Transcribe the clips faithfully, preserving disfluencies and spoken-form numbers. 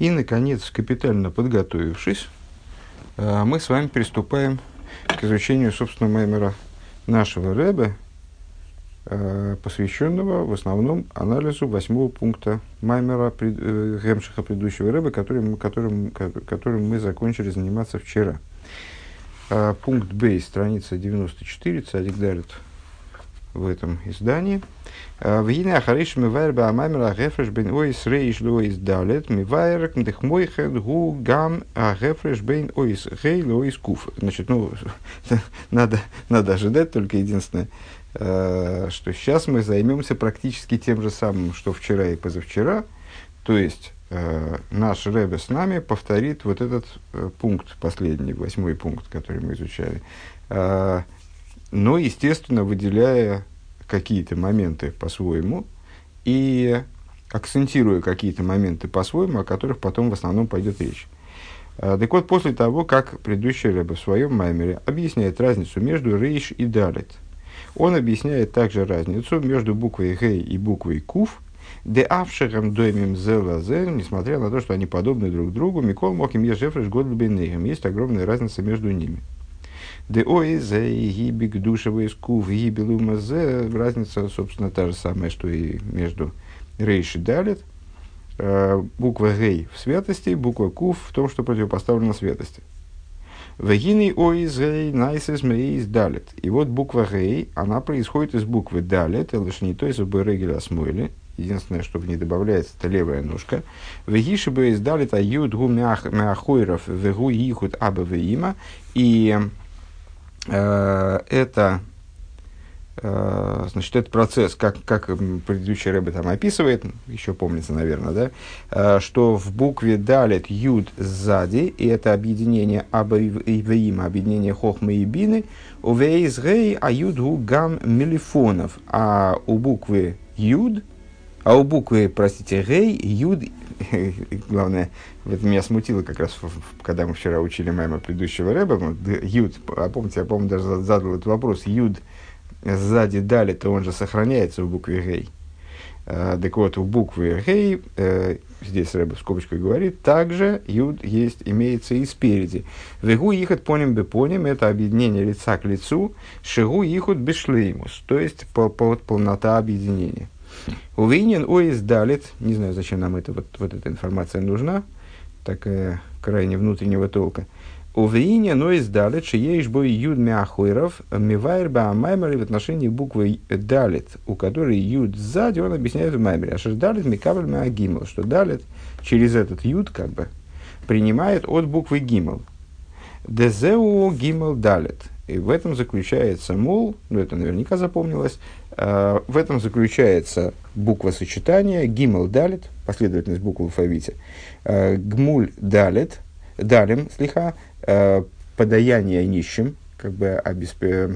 И, наконец, капитально подготовившись, мы с вами приступаем к изучению, собственно, маймера нашего ребе, посвященного в основном анализу восьмого пункта маймера Гемшиха предыдущего ребе, которым, которым, которым мы закончили заниматься вчера. Пункт Б, страница девяносто четыре, цадик дарит в этом издании. В Ине Ахариш Мивайр Баамаймер Агефреш Бен Ойс Рейш Лоис Далет Мивайр Мдехмойхед Гу Гам Агефреш Бен Ойс Гей Лоис Куф. Значит, ну, надо, надо ожидать только единственное, что сейчас мы займемся практически тем же самым, что вчера и позавчера. То есть, наш ребе с нами повторит вот этот пункт, последний, восьмой пункт, который мы изучали. Но, естественно, выделяя какие-то моменты по-своему и акцентируя какие-то моменты по-своему, о которых потом в основном пойдет речь. Так вот, после того, как предыдущий ребе в своем маймере объясняет разницу между рейш и далет, он объясняет также разницу между буквой гей и буквой куф, де авшерам доймим зелазе, несмотря на то, что они подобны друг другу, микол моким ежефреш годлбейнейхем, есть огромная разница между ними. Де ойзе и гибик душевый скув гибелумазе, разница, собственно, та же самая, что и между рейш и далет. Буква гей в святости, буква куф в том, что противопоставлено святости. Вегины ойзе найсес мейс далет. И вот буква гей, она происходит из буквы далет, это лишь не то, из оберегеля смойли. Единственное, что в ней добавляется, это левая ножка. Вегиши бы из далет ают гу мяхойров вегу ихут аба веима. И э, это, э, значит, этот процесс, как, как предыдущий ребе там описывает, еще помнится, наверное, да, э, что в букве далет юд сзади, и это объединение аба и веима, объединение хохмы и бины, у вейс гей ают гу гам мелифонов, а у буквы юд, а у буквы, простите, гей, юд, главное, это меня смутило как раз, когда мы вчера учили маймер предыдущего рэба, юд, а помните, я, по-моему, даже задал этот вопрос, юд сзади дали, то он же сохраняется в букве гей. А, так вот, у буквы гей, э, здесь рэба в скобочках говорит, также юд есть, имеется и спереди. Вегу ихот поним бепоним, это объединение лица к лицу, шигу ихот бешлеймус, то есть по, по, полнота объединения. Увинен оис далит, не знаю, зачем нам это, вот, вот эта информация нужна, такая крайне внутреннего толка. Увинен оис далит, шееш бой юд мяхойров, мивайр ба маймере в отношении буквы далит, у которой юд сзади, он объясняет в маймере. А что далит микабель мягимел, что далит через этот юд как бы принимает от буквы гимел. Дезеу гимел далит. И в этом заключается, мол, ну это наверняка запомнилось, э, в этом заключается буква сочетания гимел далит, последовательность букв в алфавите, э, гмуль далит, далим, слиха, э, подаяние нищим, как бы обесп...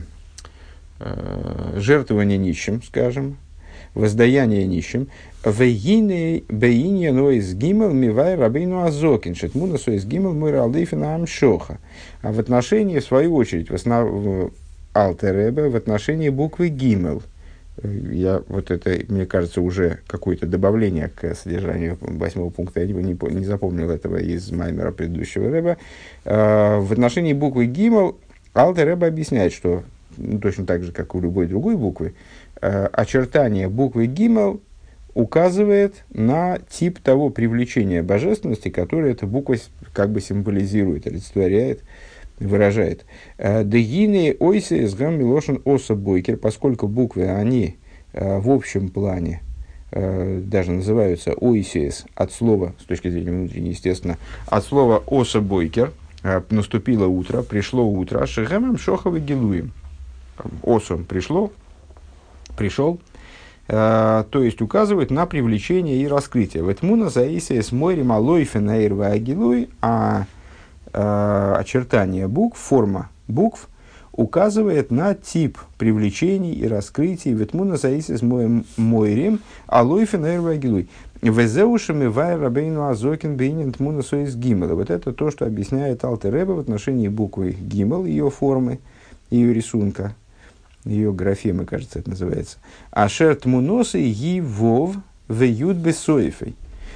э, жертвование нищим, скажем, воздаяние нищим, вегины бейинья ноис гимел мивай рабейну азокин шетмуна соис гимел мой алдейфина амшоха. А в отношении, в свою очередь, в основном алтеребе, в отношении буквы гимел, я, вот это, мне кажется, уже какое-то добавление к содержанию восьмого пункта, я не, не, не запомнил этого из маймера предыдущего реба. В отношении буквы гимел алтеребе объясняет, что ну, точно так же, как у любой другой буквы, очертание буквы гимел указывает на тип того привлечения божественности, которое эта буква как бы символизирует, олицетворяет, выражает. Дегины ойсе с гам милошен оса бойкер, поскольку буквы, они в общем плане даже называются ойсес от слова, с точки зрения внутренней, естественно, от слова оса бойкер, наступило утро, пришло утро, шехемем шоховы гилуем. Осом пришло, пришел, э, то есть указывает на привлечение и раскрытие. В этмуна заисия с мойрим алойфен аирва агилуй, а э, очертание букв, форма букв указывает на тип привлечений и раскрытий. В этмуна заисия с мойрим алойфен аирва агилуй. Везеушами вай рабейну азокин бейнин тмуна соис гимел. Вот это то, что объясняет Алтер Ребе в отношении буквы гимел, ее формы, ее рисунка. Ее графемы, кажется, это называется. Ашер тмуносы ги вов в юд бесоифей.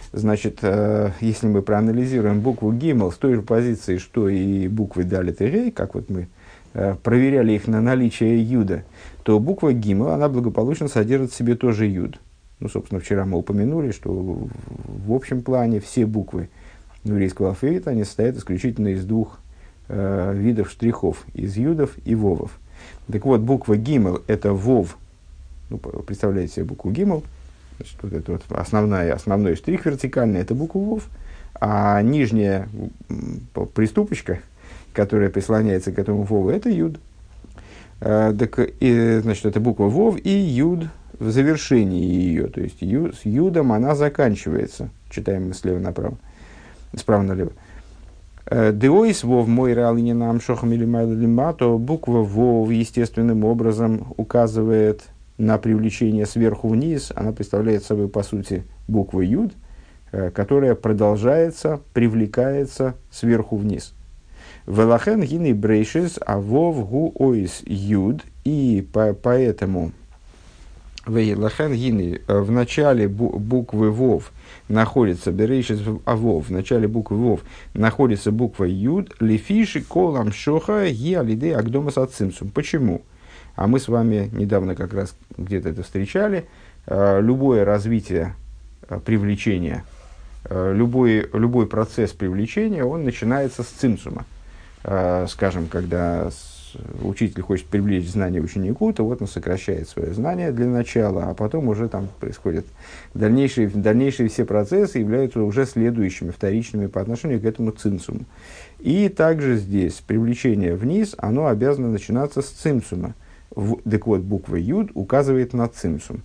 Значит, э, если мы проанализируем букву гимел с той же позиции, что и буквы далит и рей, как вот мы э, проверяли их на наличие юда, то буква гимел, она благополучно содержит в себе тоже юд. Ну, собственно, вчера мы упомянули, что в, в общем плане все буквы еврейского алфавита, они состоят исключительно из двух э, видов штрихов, из юдов и вовов. Так вот, буква гимел – это вов. Ну, представляете себе букву гимел. Значит, вот это вот основная, основной штрих вертикальный – это буква вов. А нижняя приступочка, которая прислоняется к этому вову, это юд. Э, так, и, значит, это буква вов и юд в завершении ее. То есть ю, с юдом она заканчивается. Читаем мы слева направо. Справа налево. Деойс вов мой реалине нам шохам или майлилима, то буква вов естественным образом указывает на привлечение сверху вниз. Она представляет собой, по сути, букву юд, которая продолжается, привлекается сверху вниз. Велахен гины брейшис, а вов гу ойс юд, и по, поэтому Велахен гины в начале буквы вов находится берейшис авов, в начале буквы вов находится буква юд, лифиши колам шоха ги алиды агдомас ацимсум. Почему? А мы с вами недавно как раз где-то это встречали. Любое развитие привлечения, любой, любой процесс привлечения, он начинается с цимсума. Скажем, когда учитель хочет привлечь знание ученику, то вот он сокращает свое знание для начала, а потом уже там происходят дальнейшие, дальнейшие все процессы являются уже следующими, вторичными по отношению к этому цимсуму. И также здесь привлечение вниз, оно обязано начинаться с цимсума. В, так вот, буква юд указывает на цимсум,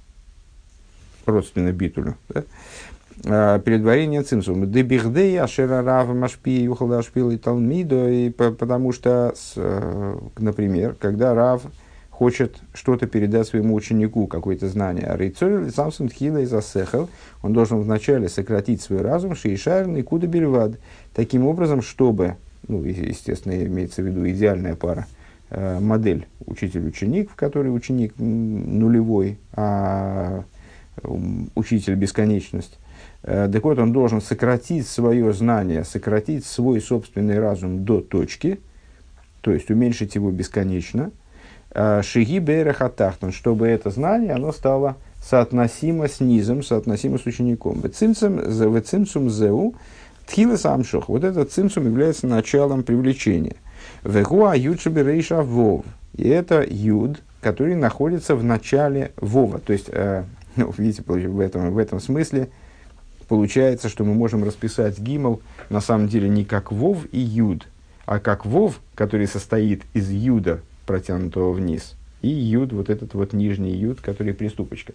родственно битулю, да? Предварение цимсума. Дебихдей ашера рава машпи юхалда ашпил и талмидо. И потому что, например, когда рав хочет что-то передать своему ученику, какое-то знание, а рейцоль самсун тхила из асехал, он должен вначале сократить свой разум, шейшарный куда бельвад, таким образом, чтобы, ну, естественно, имеется в виду идеальная пара, модель учитель-ученик, в которой ученик нулевой, а учитель бесконечность. Так вот, он должен сократить свое знание, сократить свой собственный разум до точки, то есть уменьшить его бесконечно, шиги бейрахатахтон, чтобы это знание оно стало соотносимо с низом, соотносимо с учеником. Вецимсум зеу тхилас амшох. Вот этот цимсум является началом привлечения. Вегуа юдши рейша вов. И это юд, который находится в начале вова. То есть, э, ну, видите, в этом, в этом смысле получается, что мы можем расписать гимел на самом деле не как вов и юд, а как вов, который состоит из юда, протянутого вниз, и юд, вот этот вот нижний юд, который приступочка.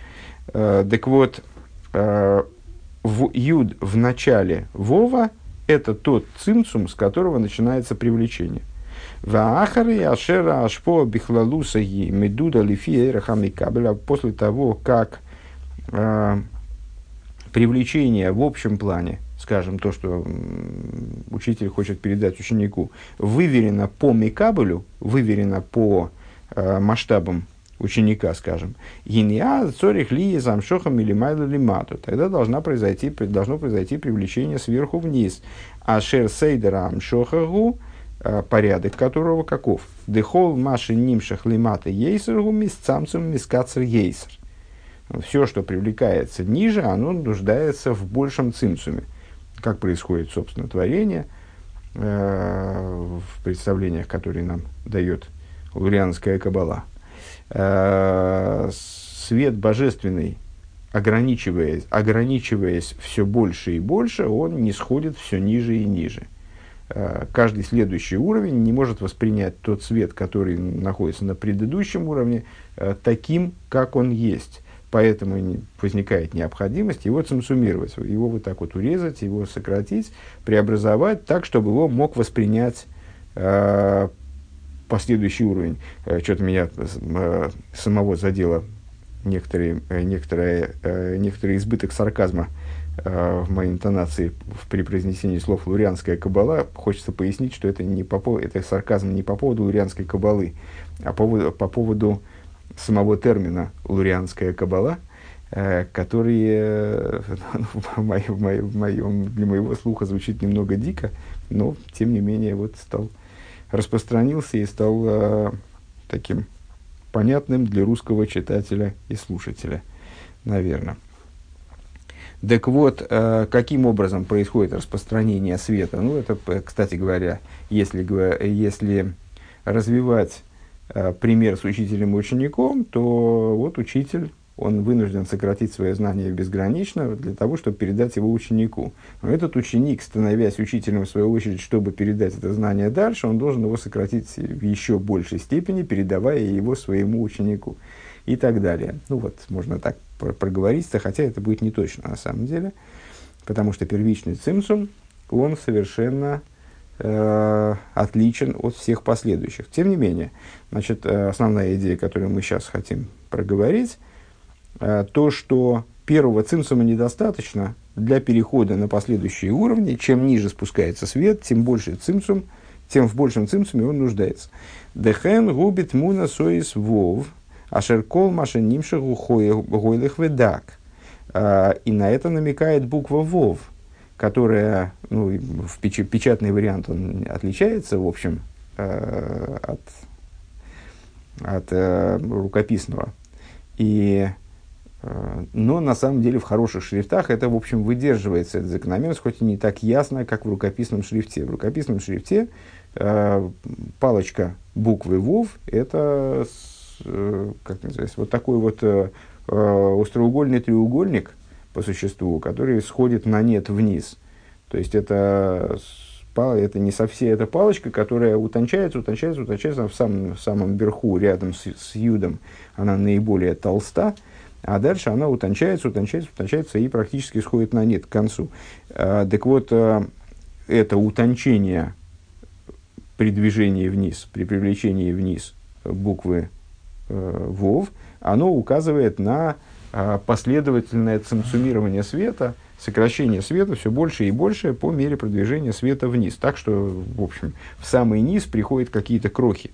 Э, так вот, э, в, юд в начале вова – это тот цимсум, с которого начинается привлечение. Ваахары ашера ашпо бихлалусаги медуда лифи эрахами кабеля. После того, как э, привлечение в общем плане, скажем, то, что м, учитель хочет передать ученику, выверено по микабелю, выверено по э, масштабам ученика, скажем, гиниа цорих ли замшохам или майла лимату, тогда должна произойти, должно произойти привлечение сверху вниз. А шер сейдера амшохагу, порядок которого каков? Дехол маши нимшах лимата ейсергу мисцамцум мискацер ейсер. Все, что привлекается ниже, оно нуждается в большем цимцуме. Как происходит, собственно, творение э, в представлениях, которые нам дает лурианская каббала. Э, свет божественный, ограничиваясь, ограничиваясь все больше и больше, он нисходит все ниже и ниже. Э, каждый следующий уровень не может воспринять тот свет, который находится на предыдущем уровне, э, таким, как он есть. Поэтому возникает необходимость его цимсумировать, его вот так вот урезать, его сократить, преобразовать так, чтобы его мог воспринять э, последующий уровень. Э, что-то меня э, самого задело некоторые, э, некоторые, э, некоторый избыток сарказма э, в моей интонации при произнесении слов лурианская каббала. Хочется пояснить, что это, не по, это сарказм не по поводу лурианской каббалы, а по, по поводу самого термина лурианская каббала, э, которые в моем, в моем, в моем, для моего слуха звучит немного дико, но, тем не менее, вот стал, распространился и стал э, таким понятным для русского читателя и слушателя, наверное. Так вот, э, каким образом происходит распространение света? Ну, это, кстати говоря, если, если развивать э, пример с учителем и учеником, то вот учитель, он вынужден сократить свои знания безгранично для того, чтобы передать его ученику. Но этот ученик, становясь учителем в свою очередь, чтобы передать это знание дальше, он должен его сократить в еще большей степени, передавая его своему ученику. И так далее. Ну вот, можно так проговориться, хотя это будет не точно на самом деле, потому что первичный цимсум, он совершенно э, отличен от всех последующих. Тем не менее, значит, основная идея, которую мы сейчас хотим проговорить, э, то, что первого цимсума недостаточно для перехода на последующие уровни. Чем ниже спускается свет, тем больше цимсум, тем в большем цимсуме он нуждается. Дехен губит муна соис вов, ашеркол машин нимших гойлых ведак. И на это намекает буква вов, которая, ну, в печ- печатный вариант он отличается, в общем, от, от рукописного. И, но на самом деле в хороших шрифтах это, в общем, выдерживается, эта закономерность, хоть и не так ясно, как в рукописном шрифте. В рукописном шрифте палочка буквы вов – это, как называется, вот такой вот э, остроугольный треугольник по существу, который сходит на нет вниз. То есть это, это не совсем эта палочка, которая утончается, утончается, утончается в самом, в самом верху, рядом с, с юдом, она наиболее толста, а дальше она утончается, утончается, утончается и практически сходит на нет к концу. А, так вот, а, это утончение при движении вниз, при привлечении вниз буквы вов, оно указывает на а, последовательное цимсумирование света, сокращение света все больше и больше по мере продвижения света вниз. Так что, в общем, в самый низ приходят какие-то крохи.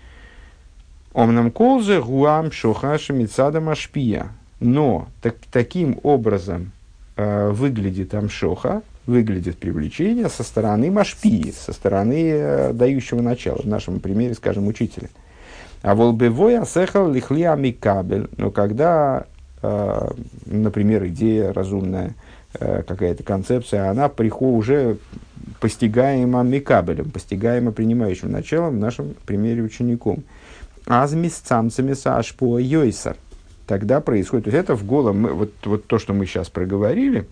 Омнам колзе гуам шохаша мицада машпия. Но так, таким образом э, выглядит амшоха, выглядит привлечение со стороны машпии, со стороны э, дающего начала. В нашем примере, скажем, учителя. А волбевой асехал лихлия микабель. Но когда, э, например, идея разумная, э, какая-то концепция, она приходит уже постигаема микабелем, постигаема принимающим началом, в нашем примере учеником. Азмис цамцамиса ашпуа йойса. Тогда происходит, то есть это в голом, вот, вот то, что мы сейчас проговорили,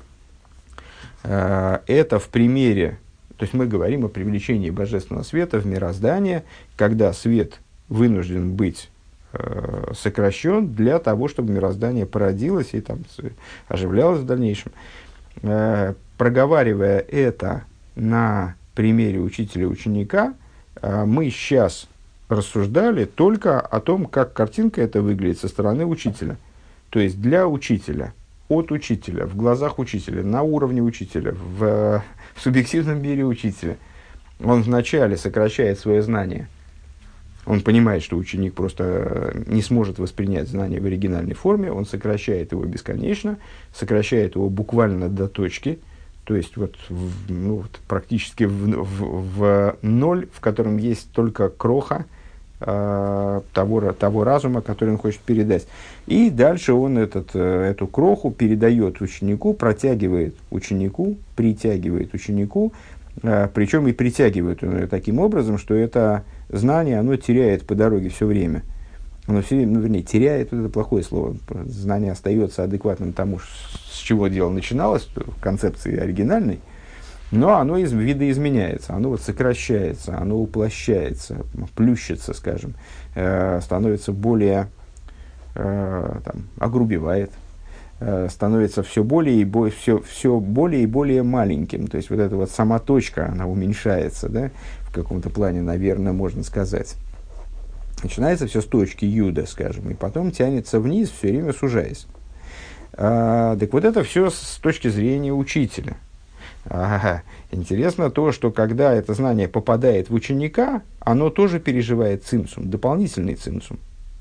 э, это в примере, то есть мы говорим о привлечении божественного света в мироздание, когда свет вынужден быть э, сокращен для того, чтобы мироздание породилось и там оживлялось в дальнейшем. Э, проговаривая это на примере учителя-ученика, э, мы сейчас рассуждали только о том, как картинка эта выглядит со стороны учителя. То есть для учителя, от учителя, в глазах учителя, на уровне учителя, в, в субъективном мире учителя. Он вначале сокращает свое знание. Он понимает, что ученик просто не сможет воспринять знание в оригинальной форме, он сокращает его бесконечно, сокращает его буквально до точки, то есть вот, в, ну, вот практически в, в, в ноль, в котором есть только кроха э, того, того разума, который он хочет передать. И дальше он этот, эту кроху передает ученику, протягивает ученику, притягивает ученику, э, причем и притягивает он ее таким образом, что это знание, оно теряет по дороге все время. Оно все время, ну, вернее, теряет, это плохое слово. Знание остается адекватным тому, с чего дело начиналось, в концепции оригинальной, но оно из, видоизменяется, оно вот сокращается, оно уплощается, плющится, скажем, э, становится более, э, там, огрубевает, э, становится все более, и бо, все, все более и более маленьким. То есть вот эта вот сама точка, она уменьшается, да, в каком-то плане, наверное, можно сказать. Начинается все с точки юда, скажем, и потом тянется вниз, все время сужаясь. А, так вот это все с точки зрения учителя. Ага. Интересно то, что когда это знание попадает в ученика, оно тоже переживает цимсум, дополнительный цимсум.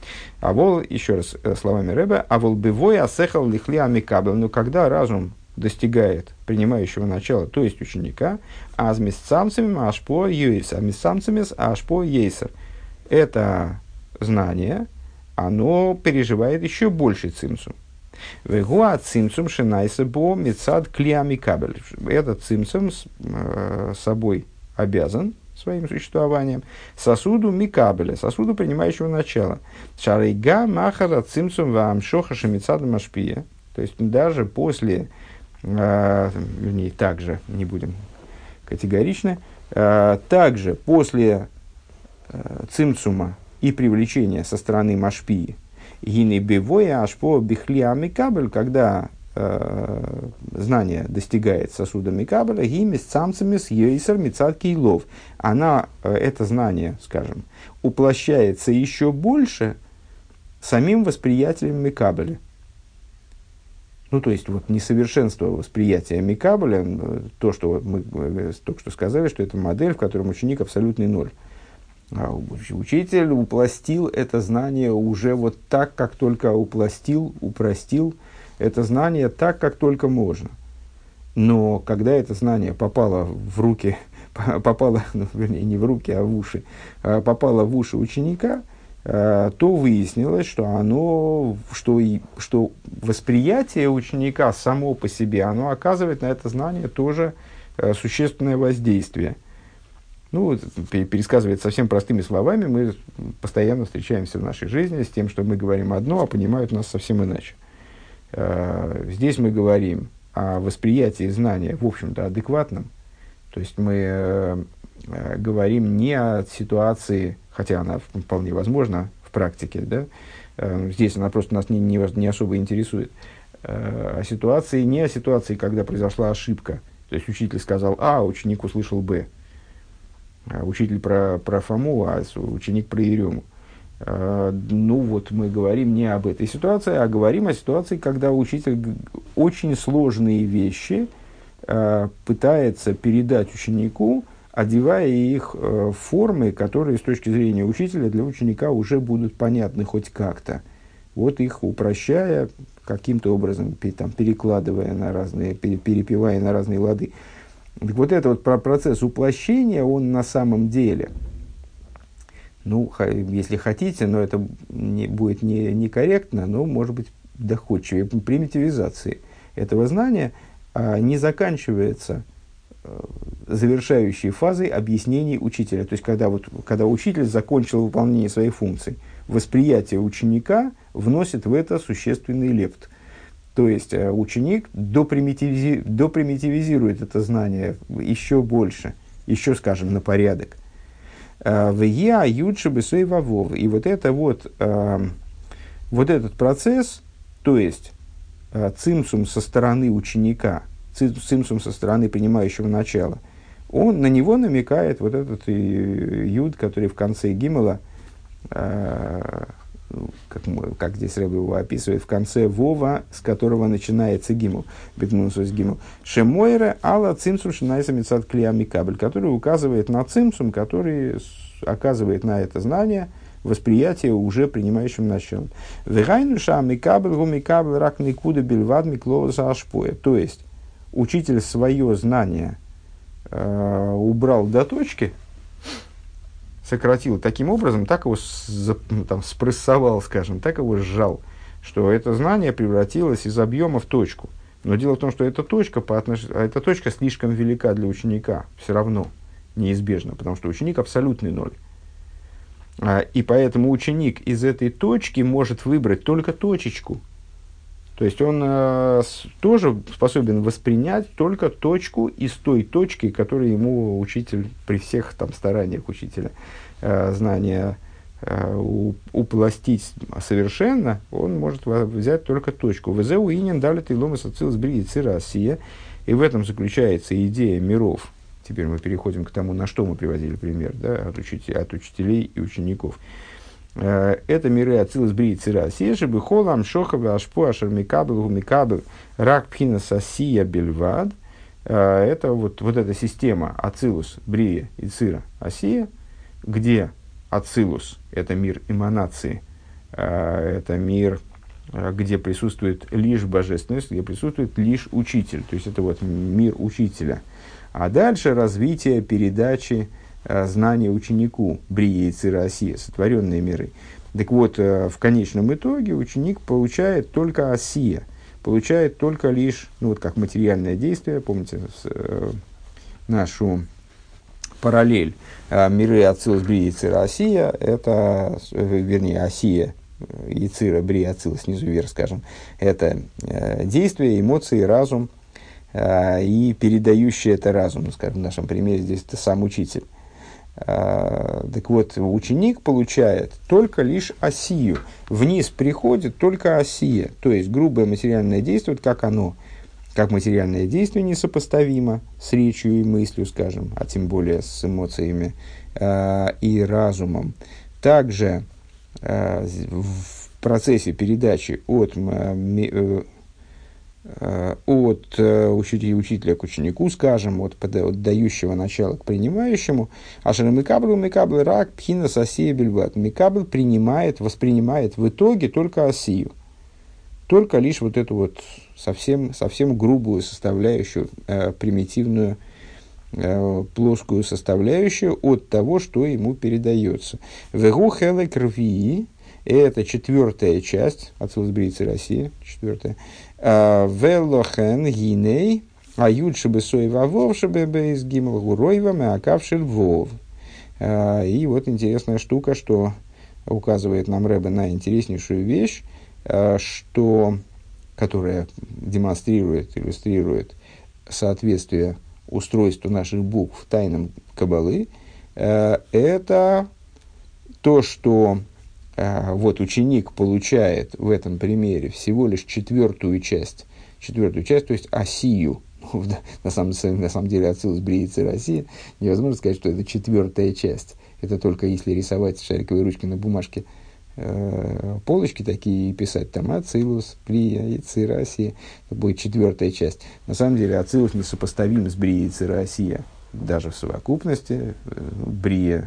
А вол, еще раз э, словами Ребе, а вол бывой асехал лихли амикабел, но когда разум достигает принимающего начала, то есть ученика, а с месцамцами ашпо юйсер, а месцамцами ашпо ейсер. Это знание, оно переживает еще больше цимсум. Вегуа цимсум шинайса бо мецад клиами кабель. Этот цимсум с э, собой обязан своим существованием сосуду микабеля, сосуду принимающего начала. Шарейга махара цимсум ваамшоха шамицада машпия. То есть даже после, э, вернее, также, не будем категоричны, э, также после э, цимсума и привлечения со стороны машпии, гины бивоя ашпо бихли амикабель, когда э, знание достигает сосуда микабеля, гими с самцами с ейсер мицад кейлов, она, э, это знание, скажем, уплощается еще больше самим восприятием микабеля. Ну, то есть, вот, несовершенство восприятия микабеля, то, что мы только что сказали, что это модель, в которой ученик абсолютный ноль. А учитель упластил это знание уже вот так, как только упластил, упростил это знание так, как только можно. Но когда это знание попало в руки, попало, ну, вернее, не в руки, а в уши, попало в уши ученика, то выяснилось, что оно, что, и, что восприятие ученика само по себе, оно оказывает на это знание тоже существенное воздействие. Ну, пересказывать совсем простыми словами, мы постоянно встречаемся в нашей жизни с тем, что мы говорим одно, а понимают нас совсем иначе. Здесь мы говорим о восприятии знания, в общем-то, адекватном. То есть мы говорим не о ситуации, хотя она вполне возможна в практике, да? Здесь она просто нас не, не, не особо интересует. О ситуации, не о ситуации, когда произошла ошибка. То есть учитель сказал А, ученик услышал Б. Учитель про, про Фому, а ученик про Ерему. Ну вот мы говорим не об этой ситуации, а говорим о ситуации, когда учитель очень сложные вещи пытается передать ученику, одевая их в формы, которые с точки зрения учителя для ученика уже будут понятны хоть как-то. Вот их упрощая, каким-то образом там, перекладывая на разные, перепевая на разные лады. Так вот этот вот процесс уплощения, он на самом деле, ну, если хотите, но это не, будет не, некорректно, но, может быть, доходчивее, примитивизации этого знания а, не заканчивается а, завершающей фазой объяснений учителя. То есть, когда, вот, когда учитель закончил выполнение своей функции, восприятие ученика вносит в это существенный лепт. То есть, ученик допримитивизи, допримитивизирует это знание еще больше, еще, скажем, на порядок. В ючи бесой вавов. И вот, это вот, вот этот процесс, то есть, цимсум со стороны ученика, цимсум со стороны принимающего начала, он, на него намекает вот этот юд, который в конце гимела, Как, как здесь Рэбе его описывает, в конце Вова, с которого начинается гимл, бетнусус гимл, шемойре ала цимсум шинайса мицад клиами кабель, который указывает на цимсум, который оказывает на это знание восприятие уже принимающим началом. Вегайну ша микабель гу микабель рак никуда бельвад миклоуса ашпоя. То есть, учитель свое знание э, убрал до точки, сократил таким образом, так его там, спрессовал, скажем, так его сжал, что это знание превратилось из объема в точку. Но дело в том, что эта точка, по отнош... эта точка слишком велика для ученика, все равно, неизбежно, потому что ученик абсолютный ноль. И поэтому ученик из этой точки может выбрать только точечку. То есть он э, тоже способен воспринять только точку из той точки, которую ему учитель при всех там, стараниях учителя э, знания э, упластить совершенно, он может взять только точку. «Везеу инин далит и ломас ацилус бри цира асия». И в этом заключается идея миров. Теперь мы переходим к тому, на что мы приводили пример, да, от, учителей, от учителей и учеников. Это миры ацилус бри цира асия, чтобы холам шохаве ашпо ашер микабел гу микабел рак пхинас асия бельвад. Это вот, вот эта система ацилус, брия и цира асия, где ацилус – это мир эманации, это мир, где присутствует лишь божественность, где присутствует лишь учитель. То есть это вот мир учителя. А дальше развитие передачи знания ученику, Брия, Йецира, Асия, сотворенные миры. Так вот, в конечном итоге ученик получает только Асия, получает только лишь, ну вот как материальное действие, помните с, э, нашу параллель, э, миры Ацилус, Брия, Йецира, Асия, это, э, вернее, Асия, Йецира, Брия, Ацилус, снизу вверх, скажем, это э, действие, эмоции, разум, э, и передающий это разум, скажем, в нашем примере здесь это сам учитель. Так вот, ученик получает только лишь осию. Вниз приходит только осия. То есть, грубое материальное действие, как оно, как материальное действие несопоставимо с речью и мыслью, скажем, а тем более с эмоциями э, и разумом. Также э, в процессе передачи от э, от учителя, учителя к ученику, скажем, от, от дающего начала к принимающему, ашер микабл микабл рак пхина сасия бельват. Микабл принимает, воспринимает в итоге только осию, только лишь вот эту вот совсем, совсем грубую составляющую, э, примитивную, э, плоскую составляющую от того, что ему передается. Вегу хелек рви. Это четвертая часть, Ацилус, Брия, Йецира, Асия, четвертая. Велохен гиней, а юд шебе сой вавов шебе бейс гимл гуройва меакавшель вов. И вот интересная штука, что указывает нам Ребе на интереснейшую вещь, что, которая демонстрирует, иллюстрирует соответствие устройству наших букв тайнам Каббалы. Это то, что вот ученик получает в этом примере всего лишь четвертую часть, четвертую часть, то есть осию. На самом, на самом деле Ацилус, Брия, Йецира, Асия невозможно сказать, что это четвертая часть. Это только если рисовать шариковой ручкой на бумажке э, полочки такие и писать там Ацилус, Брия, Йецира, Асия, это будет четвертая часть. На самом деле Ацилус несопоставим с Брией, Йецира, Асия даже в совокупности. Брия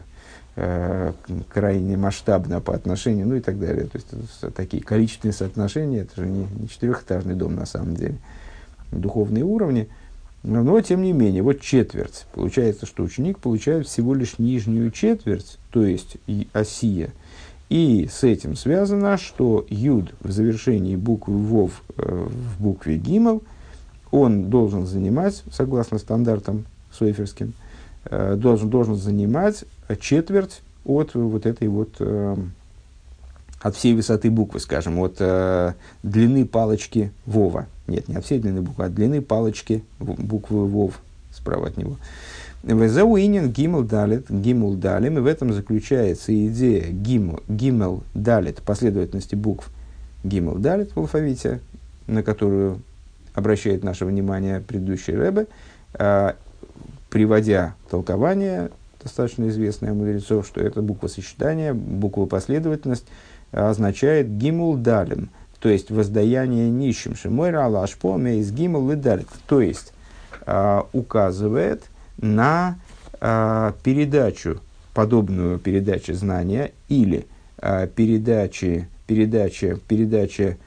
крайне масштабно по отношению, ну и так далее. То есть, это такие количественные соотношения, это же не, не четырехэтажный дом на самом деле, духовные уровни. Но, но, тем не менее, вот четверть. Получается, что ученик получает всего лишь нижнюю четверть, то есть осия. И с этим связано, что юд в завершении буквы вов э, в букве гимел, он должен занимать, согласно стандартам сойферским, Должен, должен занимать четверть от вот этой вот, э, от всей высоты буквы, скажем, от э, длины палочки Вова. Нет, не от всей длины буквы, а от длины палочки буквы Вов справа от него. Везауинин гимел далит, гимел далим, и в этом заключается идея гимел, гимел далит, последовательности букв гимел далит в алфавите, на которую обращает наше внимание предыдущий Ребе, э, приводя толкование, достаточно известное у мудрецов, что это буквосочетание, буквопоследовательность означает гимул далим, то есть воздаяние нищим. Шимойра алашпо мейс гимул и далит, то есть э, указывает на э, передачу, подобную передаче знания или э, передачи, передачи, передачи,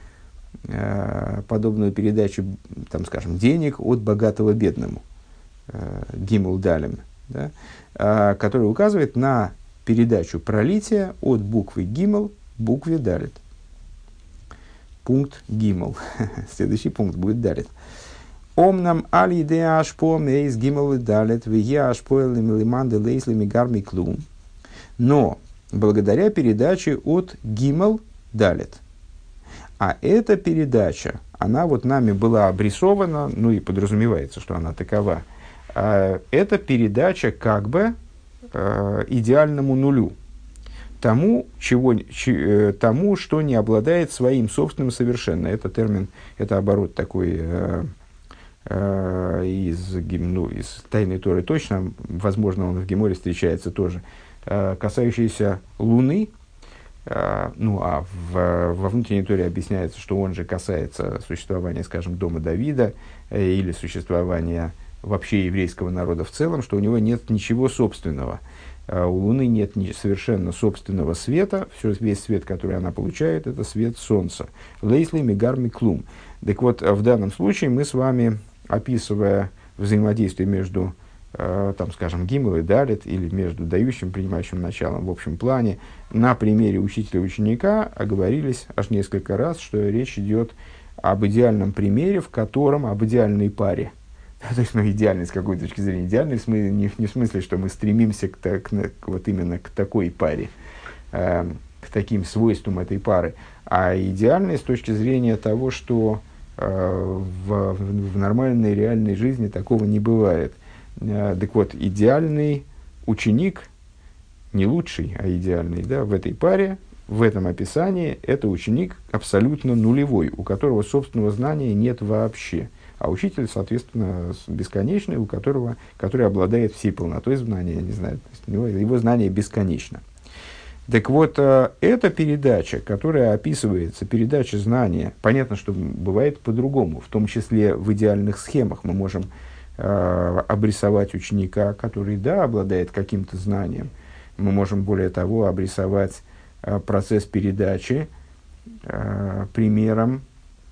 э, подобную передачу, там, скажем, денег от богатого бедному. Гимул далим, да, а, который указывает на передачу пролития от буквы гимел к букве далит. Пункт гимел. Следующий пункт будет далит. Омнам али де ашпо мейс гимел и далит вие ашпо лиман де лейсли мигар миклум. Но благодаря передаче от гимел далит. А эта передача, она вот нами была обрисована, ну и подразумевается, что она такова. Это передача как бы э, идеальному нулю, тому, чего, ч, тому, что не обладает своим собственным совершенно. Это термин, это оборот такой э, э, из, ну, из Тайной Торы точно, возможно, он в Геморе встречается тоже, э, касающийся Луны. Э, ну, а в, во внутренней Торе объясняется, что он же касается существования, скажем, дома Давида э, или существования вообще еврейского народа в целом, что у него нет ничего собственного. У Луны нет ни, совершенно собственного света. Все, весь свет, который она получает, это свет Солнца. Лейсли мигар миклум. Так вот, в данном случае мы с вами, описывая взаимодействие между, э, там, скажем, гимел и далит, или между дающим и принимающим началом в общем плане, на примере учителя и ученика оговорились аж несколько раз, что речь идет об идеальном примере, в котором, об идеальной паре. То есть, ну, идеальный с какой точки зрения? Идеальный в смысле, не, не в смысле, что мы стремимся к, к, к, вот именно к такой паре, э, к таким свойствам этой пары, а идеальный с точки зрения того, что э, в, в нормальной реальной жизни такого не бывает. Э, так вот, идеальный ученик, не лучший, а идеальный, да, в этой паре, в этом описании, это ученик абсолютно нулевой, у которого собственного знания нет вообще. А учитель, соответственно, бесконечный, у которого, который обладает всей полнотой знания, я не знаю, то есть у него, его знание бесконечно. Так вот, эта передача, которая описывается, передача знания, понятно, что бывает по-другому, в том числе в идеальных схемах мы можем э, обрисовать ученика, который, да, обладает каким-то знанием. Мы можем, более того, обрисовать э, процесс передачи э, примером,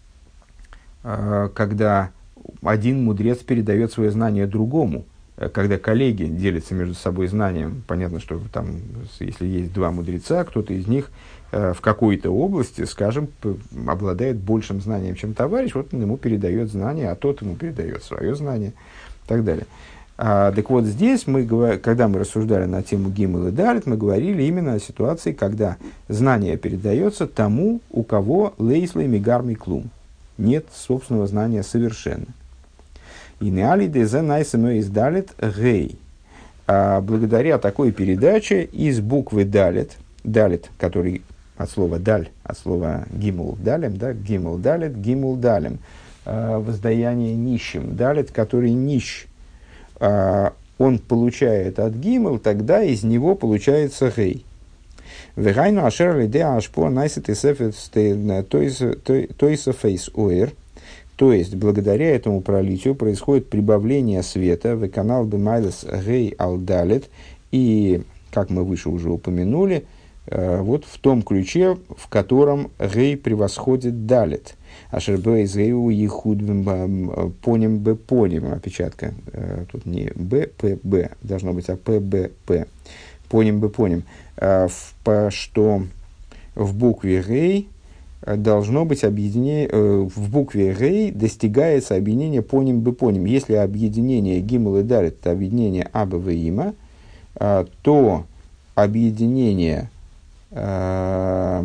э, когда один мудрец передает свое знание другому, когда коллеги делятся между собой знанием. Понятно, что там, если есть два мудреца, кто-то из них э, в какой-то области, скажем, п- обладает большим знанием, чем товарищ, вот он ему передает знание, а тот ему передает свое знание и так далее. А, так вот, здесь, мы, когда мы рассуждали на тему гимел и далит, мы говорили именно о ситуации, когда знание передается тому, у кого лейслей мигар миклум. Нет собственного знания совершенно. И неали дезе найсено издалит гей. Благодаря такой передаче из буквы далит, далит, который от слова даль, от слова гимул далем, да, гимул далит, гимул далем, воздаяние нищим, далит, который нищ, он получает от гимул, тогда из него получается гей. Вегайну ашер лидеа ашпо найсет исефет тойса фейс оэр. То есть, благодаря этому пролитию происходит прибавление света в канал бемайлес гей алдалет. И, как мы выше уже упомянули, э, вот в том ключе, в котором гей превосходит далет. Ашер бейс гейу ехуд поним б поним. Опечатка. Э, тут не б, п, б. Должно быть, а п, б, п. Поним бы поним. Э, в, что в букве гей должно быть объединение, э, в букве гей достигается объединение поним бы поним. Если объединение гимел и далит это объединение аба в има, э, то объединение, э,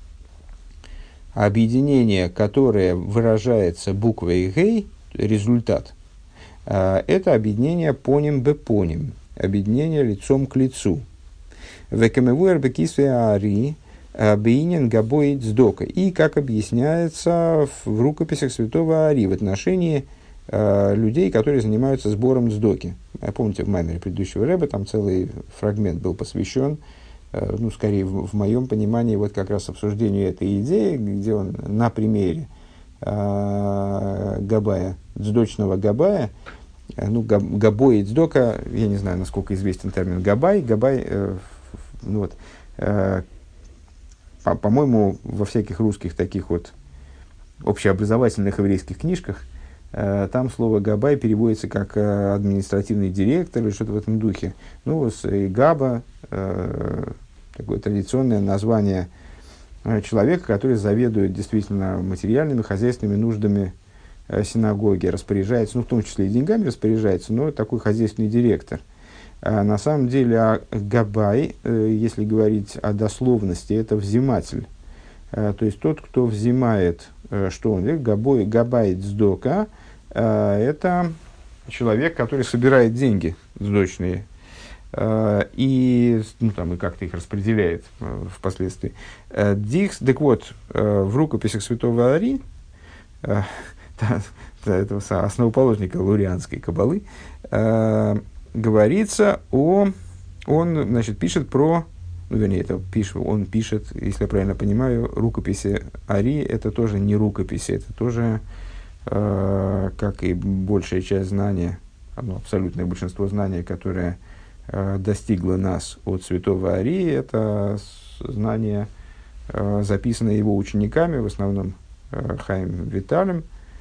объединение, которое выражается буквой гей, результат, э, это объединение поним бы поним, объединение лицом к лицу. Векамевуэр бекисве ари бейнин габоид сдока. И, как объясняется в, в рукописях святого Ари в отношении э, людей, которые занимаются сбором сдоки. Помните, в маймере предыдущего рэба там целый фрагмент был посвящен, э, ну, скорее, в, в моем понимании, вот как раз обсуждению этой идеи, где он на примере э, Габая, сдочного Габая, э, ну, габ, габоид сдока, я не знаю, насколько известен термин Габай, Габай, э, ну, вот, э, по-моему, во всяких русских таких вот общеобразовательных еврейских книжках э, там слово «габай» переводится как э, административный директор или что-то в этом духе. Ну, с, и «габа» э, такое традиционное название э, человека, который заведует действительно материальными, хозяйственными нуждами э, синагоги, распоряжается, ну, в том числе и деньгами распоряжается, но такой хозяйственный директор. А на самом деле габай, если говорить о дословности, это взиматель. То есть тот, кто взимает, что он говорит, габой, габай цдока, это человек, который собирает деньги сдочные и, ну, там, и как-то их распределяет впоследствии. Дикс, так вот, в рукописях святого Ари, этого основоположника лурианской каббалы, говорится о, он, значит, пишет про, ну, вернее, это пишет, он пишет, если я правильно понимаю, рукописи Ари, это тоже не рукописи, это тоже, э, как и большая часть знания, одно абсолютное большинство знаний, которое э, достигло нас от святого Арии, это знания, э, записанные его учениками, в основном э, Хаим Виталем.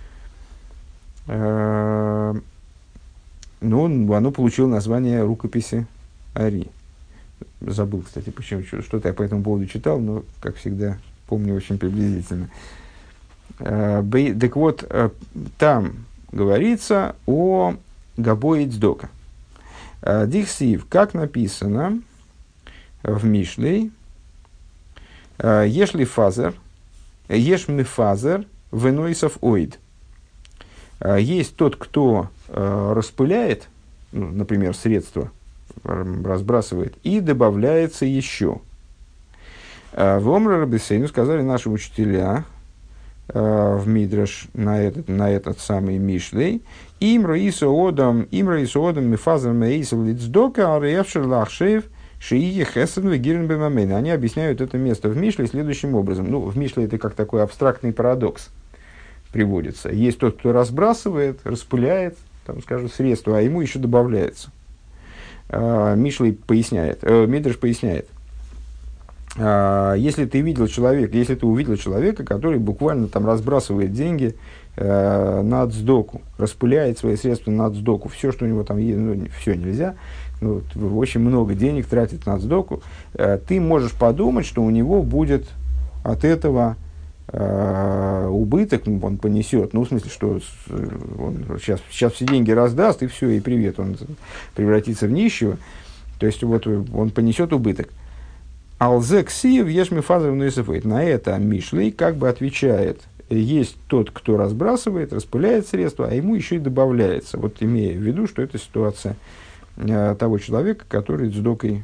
Э, ну, оно получило название рукописи Арии. Забыл, кстати, почему, что-то я по этому поводу читал, но, как всегда, помню очень приблизительно. Э, так вот, э, там говорится о Габое Цдока. Э, Дихсив, как написано в Мишлей, э, Ешли фазер, еш ми фазер, венойсов оид. Э, есть тот, кто э, распыляет, ну, например, средства, разбрасывает, и добавляется еще. В Омре Рабейсейну сказали наши учителя э, в Мидраш на этот, на этот самый Мишлей, им раисо одам, им раисо одам мифазар меисел лицдока, а реевшер лахшеев шиие хесен вегирен бемамен. Они объясняют это место в Мишле следующим образом. Ну, в Мишле это как такой абстрактный парадокс приводится. Есть тот, кто разбрасывает, распыляет, там, скажем, средства, а ему еще добавляется. Мишлей поясняет, э, Мидраш поясняет, э, если ты видел человека, если ты увидел человека, который буквально там разбрасывает деньги э, на цдоку, распыляет свои средства на цдоку, все, что у него там есть, ну, все нельзя, ну, очень много денег тратит на цдоку, э, ты можешь подумать, что у него будет от этого Uh, убыток, он понесет, ну, в смысле, что он сейчас, сейчас все деньги раздаст, и все, и привет, он превратится в нищего, то есть, вот он понесет убыток. Алзек сиев ешми фазер нуисефейт. На это Мишлей как бы отвечает, есть тот, кто разбрасывает, распыляет средства, а ему еще и добавляется, вот имея в виду, что это ситуация uh, того человека, который цдокой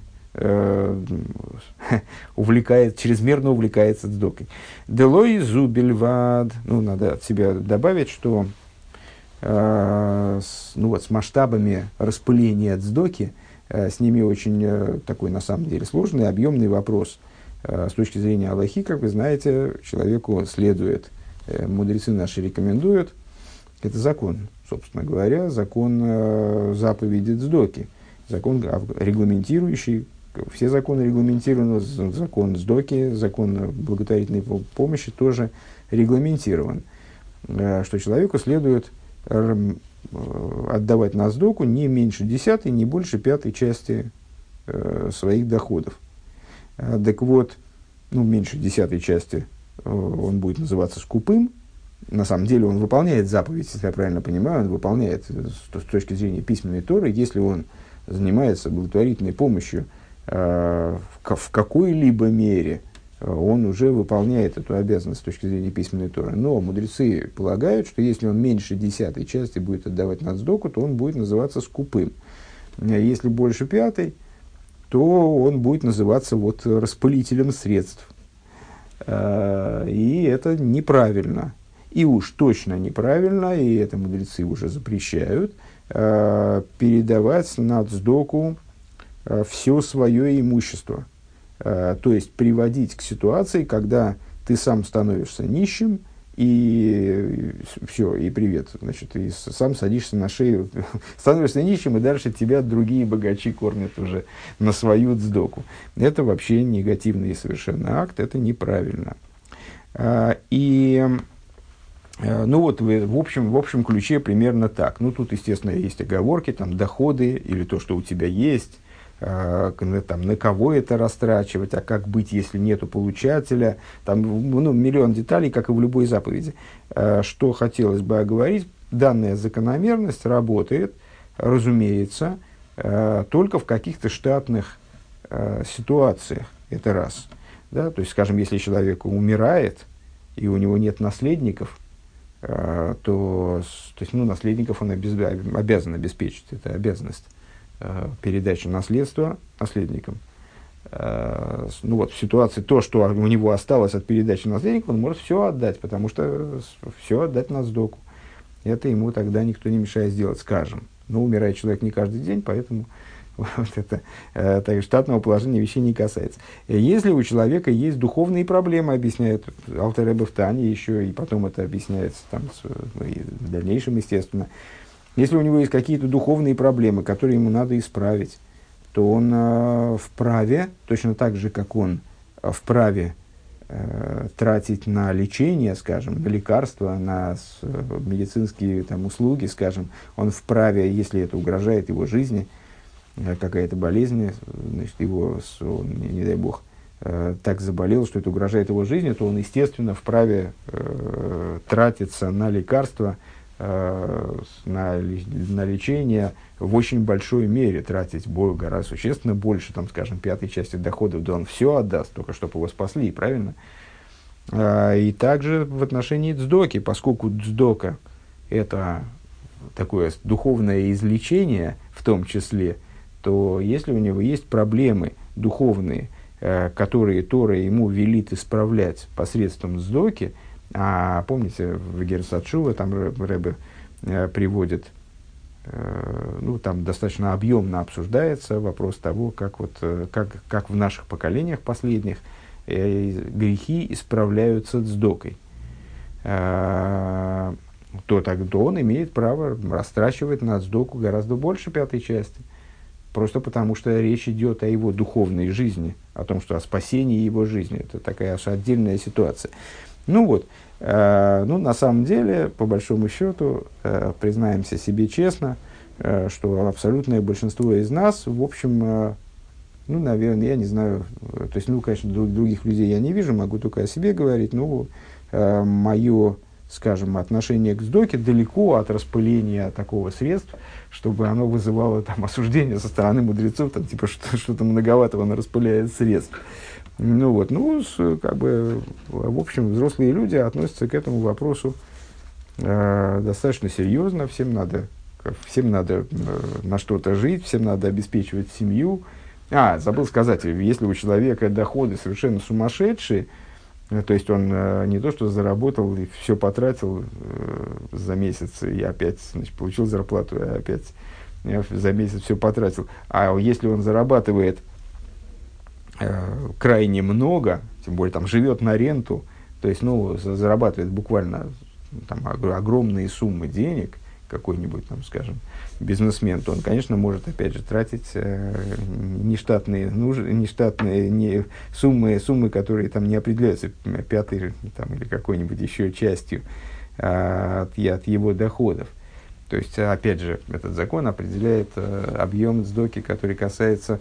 увлекает, чрезмерно увлекается цдокой. Делой зубельвад. Ну, надо от себя добавить, что э, с, ну, вот, с масштабами распыления цдоки, э, с ними очень э, такой, на самом деле, сложный, объемный вопрос. Э, с точки зрения алахи, как вы знаете, человеку следует, э, мудрецы наши рекомендуют, это закон, собственно говоря, закон э, заповеди цдоки, закон, регламентирующий. Все законы регламентированы, закон цдоки, закон благотворительной помощи тоже регламентирован, что человеку следует отдавать на цдоку не меньше десятой, не больше пятой части своих доходов. Так вот, ну, меньше десятой части он будет называться скупым. На самом деле он выполняет заповедь, если я правильно понимаю, он выполняет с точки зрения письменной Торы, если он занимается благотворительной помощью, в какой-либо мере он уже выполняет эту обязанность с точки зрения письменной Торы. Но мудрецы полагают, что если он меньше десятой части будет отдавать на цдоку, то он будет называться скупым. Если больше пятой, то он будет называться вот распылителем средств. И это неправильно. И уж точно неправильно, и это мудрецы уже запрещают, передавать на цдоку все свое имущество. То есть приводить к ситуации, когда ты сам становишься нищим, и все, и привет. Значит, и сам садишься на шею, становишься нищим, и дальше тебя другие богачи кормят уже на свою цдоку. Это вообще негативный совершенно акт, это неправильно. И ну вот, в общем, в общем ключе примерно так. Ну, тут, естественно, есть оговорки, там, доходы, или то, что у тебя есть, там, на кого это растрачивать, а как быть, если нету получателя, там, ну, миллион деталей, как и в любой заповеди. Что хотелось бы оговорить, данная закономерность работает, разумеется, только в каких-то штатных ситуациях, это раз. Да? То есть, скажем, если человек умирает, и у него нет наследников, то, то есть, ну, наследников он обез, обязан обеспечить, это обязанность. Передача наследства наследникам. Ну вот, в ситуации то, что у него осталось от передачи наследника, он может все отдать, потому что все отдать на цдоку. Это ему тогда никто не мешает сделать, скажем. Но умирает человек не каждый день, поэтому вот это так, штатного положения вещей не касается. Если у человека есть духовные проблемы, объясняет Алтер Ребе в Тане, еще и потом это объясняется там, в дальнейшем, естественно, Если у него есть какие-то духовные проблемы, которые ему надо исправить, то он э, вправе, точно так же, как он вправе э, тратить на лечение, скажем, на лекарства, на с, медицинские там, услуги, скажем, он вправе, если это угрожает его жизни, э, какая-то болезнь, значит, его, он, не, не дай бог, э, так заболел, что это угрожает его жизни, то он, естественно, вправе э, тратиться на лекарства, На, на лечение в очень большой мере, тратить гораздо существенно больше, там, скажем, пятой части доходов, да он все отдаст, только чтобы его спасли, правильно? И также в отношении цдоки, поскольку цдока – это такое духовное излечение в том числе, то если у него есть проблемы духовные, которые Тора ему велит исправлять посредством цдоки, а помните, в Герсат Шува там Ребе э, приводит, э, ну, там достаточно объемно обсуждается вопрос того, как, вот, э, как, как в наших поколениях последних э, грехи исправляются цдокой. Э, то тогда он имеет право растрачивать на цдоку гораздо больше пятой части. Просто потому, что речь идет о его духовной жизни, о том, что о спасении его жизни. Это такая аж отдельная ситуация. Ну вот, э, ну, на самом деле, по большому счету, э, признаемся себе честно, э, что абсолютное большинство из нас, в общем, э, ну, наверное, я не знаю, э, то есть, ну, конечно, друг, других людей я не вижу, могу только о себе говорить, но э, мое, скажем, отношение к цдоке далеко от распыления такого средств, чтобы оно вызывало там осуждение со стороны мудрецов, там, типа, что, что-то многовато он распыляет средств. Ну вот, ну, с, как бы, в общем, взрослые люди относятся к этому вопросу э, достаточно серьезно. Всем надо, всем надо э, на что-то жить, всем надо обеспечивать семью. А, забыл сказать, если у человека доходы совершенно сумасшедшие, э, то есть он э, не то что заработал и все потратил э, за месяц и опять, значит, получил зарплату, и опять э, за месяц все потратил. А если он зарабатывает крайне много, тем более там живет на ренту, то есть, ну, зарабатывает буквально там огромные суммы денег, какой-нибудь, там, скажем, бизнесмен, то он, конечно, может, опять же, тратить э, нештатные, нуж, нештатные не, суммы, суммы, которые там не определяются пятой там, или какой-нибудь еще частью э, от, от его доходов. То есть, опять же, этот закон определяет э, объем цдоки, который касается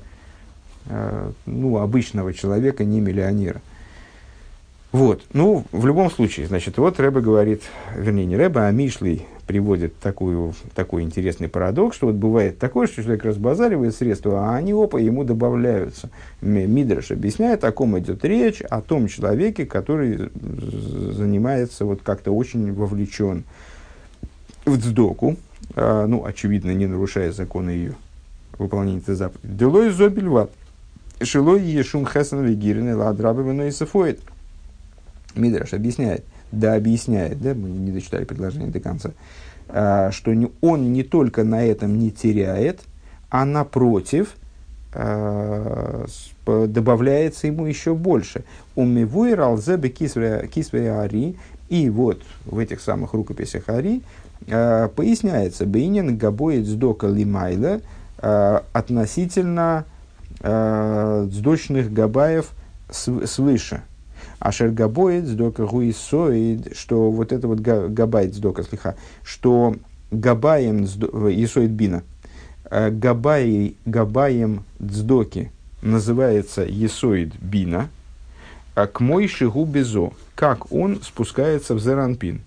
ну, обычного человека, не миллионера. Вот. Ну, в любом случае, значит, вот Ребе говорит, вернее, не Ребе, а Мишлей приводит такую, такой интересный парадокс, что вот бывает такое, что человек разбазаривает средства, а они, опа, ему добавляются. Мидраш объясняет, о ком идет речь, о том человеке, который занимается, вот как-то очень вовлечен в цдоку, а, ну, очевидно, не нарушая законы ее выполнения этой заповеди. Делой зобельват. Шилой ешум хесен вегирин ладрабовину и сафоид. Мидраш объясняет, да объясняет, да, мы не дочитали предложение до конца, а, что не, он не только на этом не теряет, а напротив, а, сп, добавляется ему еще больше. Умивуй ралзебе кисве ари, и вот в этих самых рукописях Ари а, поясняется, бейнин габоид сдока лимайла а, относительно цдочных габаев свыше. Ашер габоид сдока гуисоид, что вот это вот габайт сдока слиха, что габаем исоид бина, габай, габаем цдоки называется исоид бина, а к мойши губезо, как он спускается в зеранпин.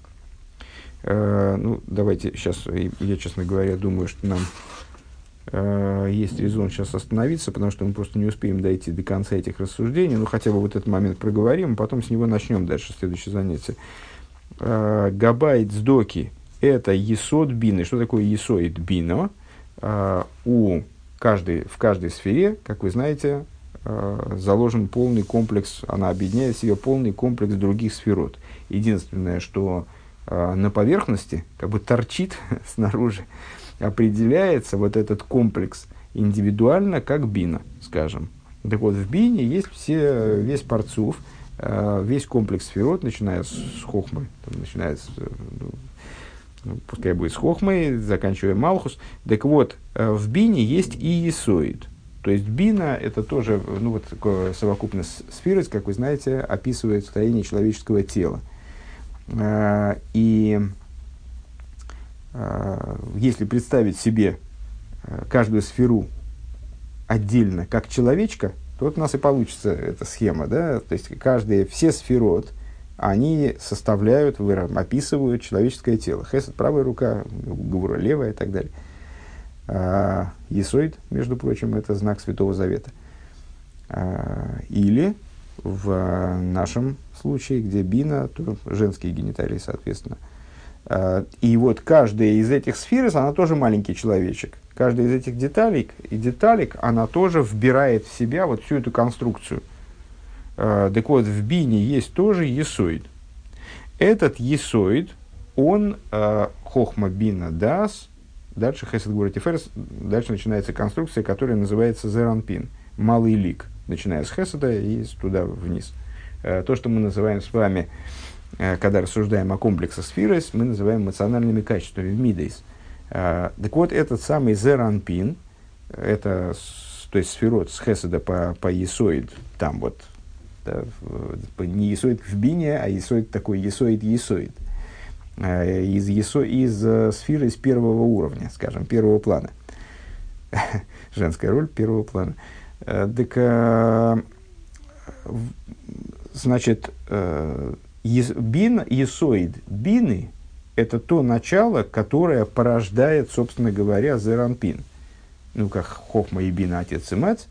Ну, давайте сейчас, я, честно говоря, думаю, что нам есть резон сейчас остановиться, потому что мы просто не успеем дойти до конца этих рассуждений. Ну, хотя бы вот этот момент проговорим, а потом с него начнем дальше следующее занятие. Габайт цдоки – это есод бины. Что такое есоид бино? У каждой, в каждой сфере, как вы знаете, заложен полный комплекс, она объединяет в себе полный комплекс других сферот. Единственное, что на поверхности, как бы торчит снаружи, определяется вот этот комплекс индивидуально, как бина, скажем. Так вот, в бине есть все, весь парцуф, весь комплекс сферот, начиная с хохмы, там, начиная с, ну, пускай будет с хохмой, заканчивая малхус. Так вот, э, в бине есть и есоид. То есть бина — это тоже, ну, вот, такое совокупность сферос, как вы знаете, описывает строение человеческого тела. Э, и э, если представить себе каждую сферу отдельно, как человечка, то вот у нас и получится эта схема, да? То есть каждые, все сферот, они составляют, описывают человеческое тело. Хесед — правая рука, гвура — левая и так далее. А, есоид, между прочим, это знак Святого Завета. А, или в нашем случае, где бина, то женские гениталии, соответственно. А, и вот каждая из этих сфер, она тоже маленький человечек. Каждая из этих деталек, и деталек, она тоже вбирает в себя вот всю эту конструкцию. Uh, так вот, в бине есть тоже есоид. Этот есоид, он uh, хохма бина дас, дальше хесед гвура тиферес, дальше начинается конструкция, которая называется зеранпин, малый лик, начиная с хеседа и туда вниз. Uh, то, что мы называем с вами, uh, когда рассуждаем о комплексах сферес, мы называем эмоциональными качествами, мидейс. Uh, так вот, этот самый зеранпин, это, то есть сферот с хеседа по, по есоид, там вот, да, не есоид в бине, а есоид такой, есоид-есоид. Из, есо, из uh, сферы из первого уровня, скажем, первого плана. Женская роль первого плана. Uh, так, uh, значит, uh, ес, бин, есоид бины — это то начало, которое порождает, собственно говоря, зеранпин. Ну, как хохма и бина, отец и мать.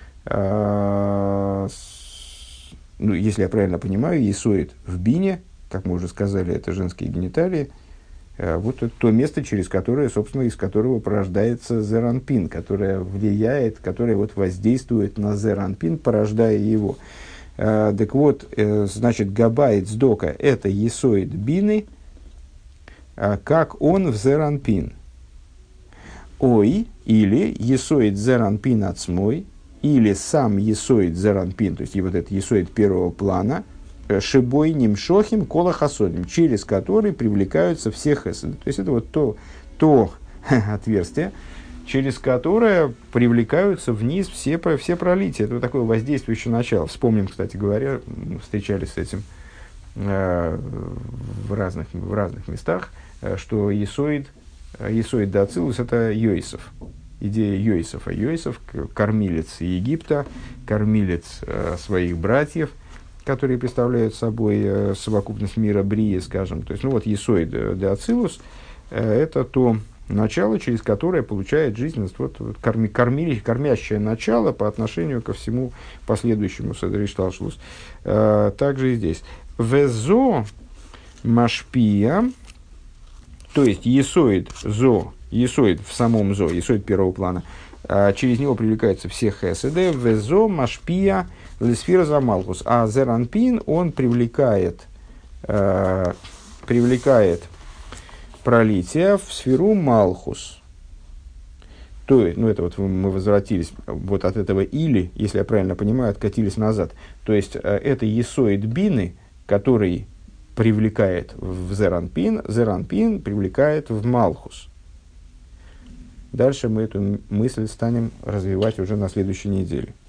Uh, Ну, если я правильно понимаю, есоид в бине, как мы уже сказали, это женские гениталии, э, вот это то место, через которое, собственно, из которого порождается зеранпин, которое влияет, которое вот воздействует на зеранпин, порождая его. Э, так вот, э, значит, габайт сдока — это есоид бины, э, как он в зеранпин. Ой, или есоид зеранпин ацмой, или сам есоид зеранпин, то есть и вот этот есоид первого плана, шибой нимшохим кола хасодим, через который привлекаются все хеседы. То есть это вот то, то отверстие, через которое привлекаются вниз все, все пролития. Это вот такое воздействующее начало. Вспомним, кстати говоря, встречались с этим э, в, разных, в разных местах, что есоид, есоид да ацилус — это Йосеф. Идея Йосефа. Йосеф – кормилец Египта, кормилец э, своих братьев, которые представляют собой э, совокупность мира Брии, скажем. То есть, ну вот, есоид де ацилус э, – это то начало, через которое получает жизненность, вот, вот корми, корми, кормящее начало по отношению ко всему последующему Седришталшлус. Э, также и здесь. Везо машпия, то есть есоид зо, есоид в самом зо, есоид первого плана, а, через него привлекаются все хеседы, везо машпия лесфира за малхус, а зеранпин, он привлекает, а, привлекает пролитие в сферу малхус. То есть, ну это вот мы возвратились вот от этого или, если я правильно понимаю, откатились назад. То есть это есоид бины, который привлекает в зеранпин, зеранпин привлекает в малхус. Дальше мы эту мысль станем развивать уже на следующей неделе.